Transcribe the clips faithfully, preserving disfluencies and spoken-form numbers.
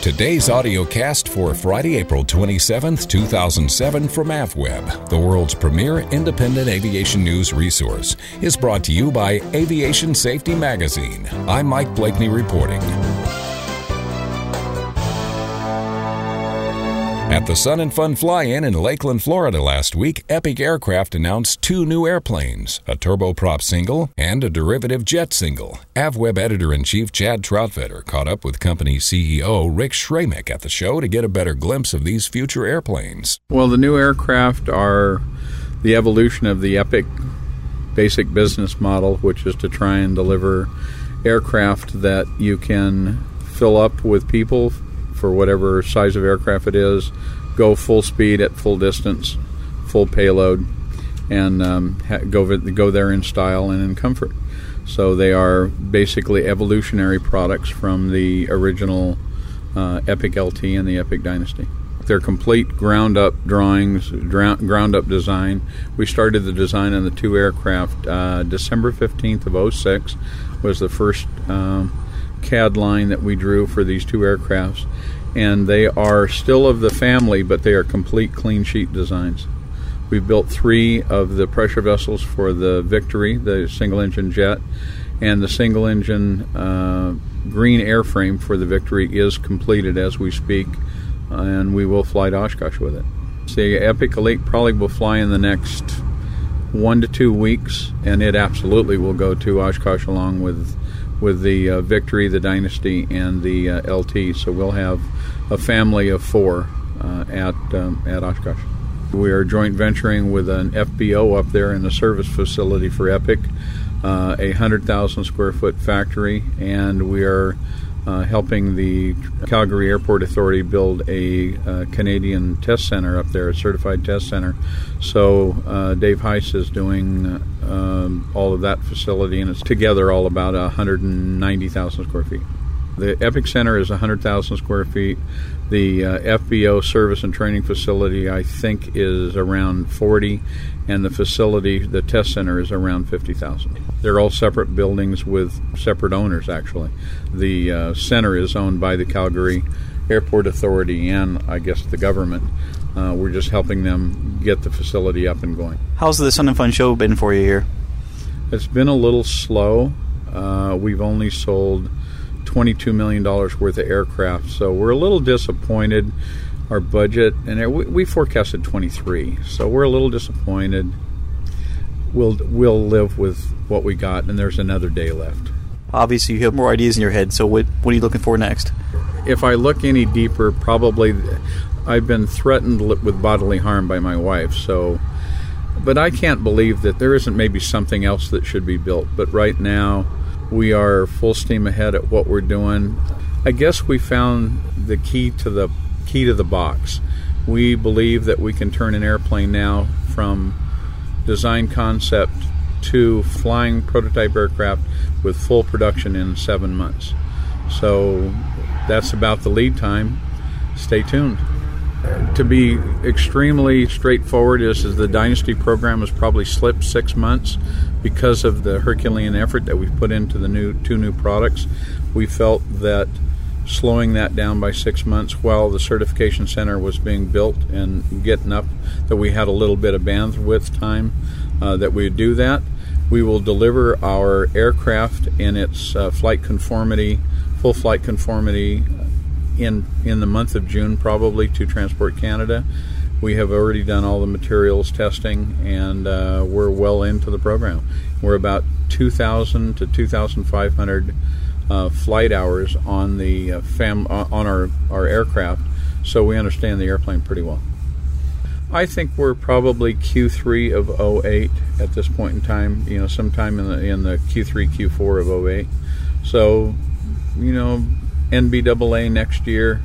Today's audio cast for Friday, April twenty-seventh, two thousand seven from AvWeb, the world's premier independent aviation news resource, is brought to you by Aviation Safety Magazine. I'm Mike Blakeney reporting. At the Sun and Fun Fly-In in Lakeland, Florida last week, Epic Aircraft announced two new airplanes, a turboprop single and a derivative jet single. AvWeb Editor-in-Chief Chad Troutvetter caught up with company C E O Rick Schramick at the show to get a better glimpse of these future airplanes. Well, the new aircraft are the evolution of the Epic basic business model, which is to try and deliver aircraft that you can fill up with people for whatever size of aircraft it is, go full speed at full distance, full payload, and um, ha- go go there in style and in comfort. So they are basically evolutionary products from the original uh, Epic L T and the Epic Dynasty. They're complete ground-up drawings, ground-up design. We started the design on the two aircraft uh, December fifteenth of oh six was the first um, C A D line that we drew for these two aircrafts, and they are still of the family, but they are complete clean sheet designs. We've built three of the pressure vessels for the Victory, the single-engine jet, and the single-engine uh, green airframe for the Victory is completed as we speak, and we will fly to Oshkosh with it. The Epic Elite probably will fly in the next one to two weeks, and it absolutely will go to Oshkosh along with with the uh, Victory, the Dynasty, and the uh, L T. So we'll have a family of four uh, at um, at Oshkosh. We are joint venturing with an F B O up there in the service facility for Epic, uh, a one hundred thousand square foot factory, and we are uh, helping the Calgary Airport Authority build a uh, Canadian test center up there, a certified test center. So uh, Dave Heiss is doing um, all of that facility, and it's together all about one hundred ninety thousand square feet. The Epic Center is one hundred thousand square feet. The uh, F B O service and training facility, I think, is around forty, and the facility, the test center, is around fifty thousand. They're all separate buildings with separate owners, actually. The uh, center is owned by the Calgary Airport Authority and, I guess, the government. Uh, we're just helping them get the facility up and going. How's the Sun and Fun show been for you here? It's been a little slow. Uh, we've only sold twenty-two million dollars worth of aircraft, so we're a little disappointed. Our budget, and we, we forecasted twenty-three, so we're a little disappointed. We'll we'll live with what we got, and there's another day left. Obviously, you have more ideas in your head, so what what are you looking for next? If I look any deeper, probably I've been threatened with bodily harm by my wife, so but I can't believe that there isn't maybe something else that should be built. But right now, we are full steam ahead at what we're doing. I guess we found the key to the key to the box. We believe that we can turn an airplane now from design concept to flying prototype aircraft with full production in seven months. So that's about the lead time. Stay tuned. To be extremely straightforward, is, is the Dynasty program has probably slipped six months because of the Herculean effort that we've put into the new two new products. We felt that slowing that down by six months while the certification center was being built and getting up, that we had a little bit of bandwidth time uh, that we would do that. We will deliver our aircraft in its uh, flight conformity, full flight conformity, in in the month of June probably to Transport Canada. We have already done all the materials testing, and uh, we're well into the program. We're about two thousand to two thousand five hundred uh, flight hours on the uh, fam on our, our aircraft, so we understand the airplane pretty well. I think we're probably Q three of oh eight at this point in time, you know, sometime in the in the Q three, Q four of oh eight. So, you know, N B A A next year,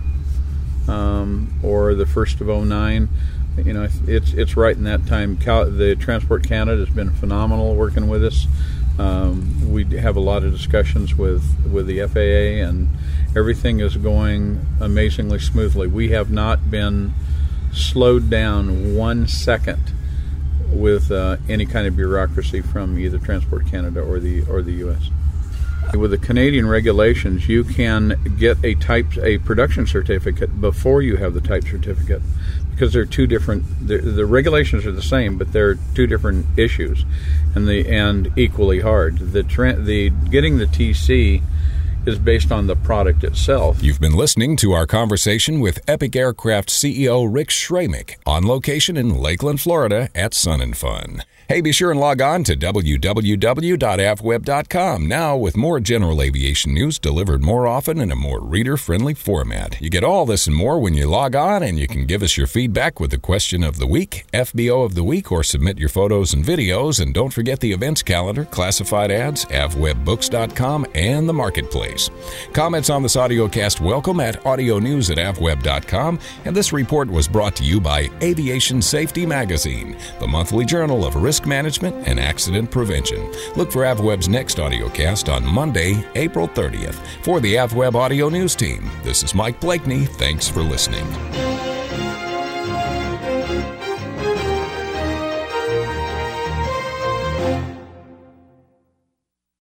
um, or the first of oh nine. You know, it's it's right in that time. Cal- the Transport Canada has been phenomenal working with us. Um, we have a lot of discussions with, with the F A A, and everything is going amazingly smoothly. We have not been slowed down one second with uh, any kind of bureaucracy from either Transport Canada or the or the U S With the Canadian regulations, you can get a type a production certificate before you have the type certificate, because they're two different. The regulations are the same, but they're two different issues, and the and equally hard. The the getting the T C is based on the product itself. You've been listening to our conversation with Epic Aircraft C E O Rick Schramick, on location in Lakeland, Florida at Sun and Fun. Hey, be sure and log on to w w w dot a v web dot com now with more general aviation news delivered more often in a more reader-friendly format. You get all this and more when you log on, and you can give us your feedback with the question of the week, F B O of the week, or submit your photos and videos. And don't forget the events calendar, classified ads, a v web books dot com, and the marketplace. Comments on this audiocast welcome at audio news at a v web dot com. And this report was brought to you by Aviation Safety Magazine, the monthly journal of risk management and accident prevention. Look for AvWeb's next audiocast on Monday, April thirtieth. For the AvWeb Audio News team, this is Mike Blakeney. Thanks for listening.